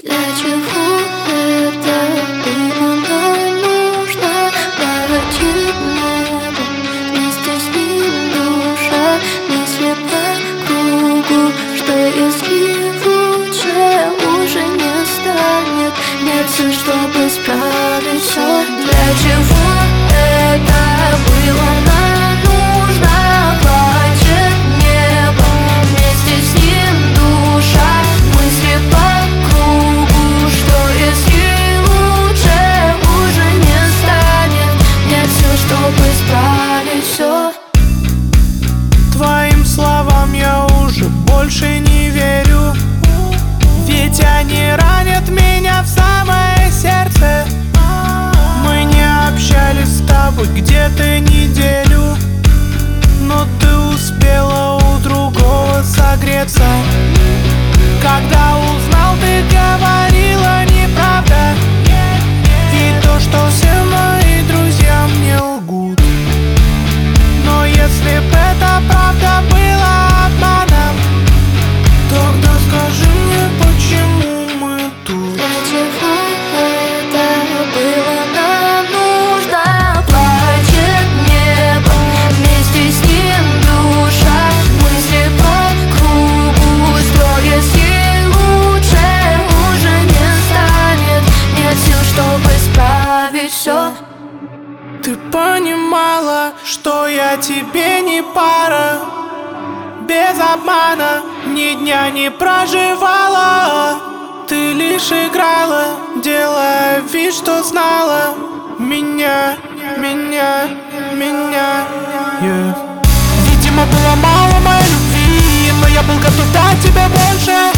Для чего это было нам нужно? Плачет небо, вместе с ним душа. Мысли по кругу, что если лучше уже не станет? Нет сил, чтобы исправить все. Для чего это было нам нужно? Плачет небо, вместе с ним душа. Мысли по кругу, что если лучше уже не станет? Нет сил, чтобы исправить все. Твоим словам я уже больше не верю, ведь они ранят меня в самое сердце. Мы не общались с тобой где-то неделю, но ты успела у другого согреться. Когда узнал, ты говорила неправда, и то, что все мои друзья мне лгут. Но если б это правда была обманом, тогда скажи мне, почему мы тут? Для чего это было нам нужно? Плачет небо, вместе с ним душа. Мысли по кругу, что если лучше уже не станет? Нет сил, чтобы исправить все. Ты понимала, что я тебе не пара. Без обмана ни дня не проживала. Ты лишь играла, делая вид, что знала меня. Видимо, было мало моей любви, но я был готов дать тебе больше.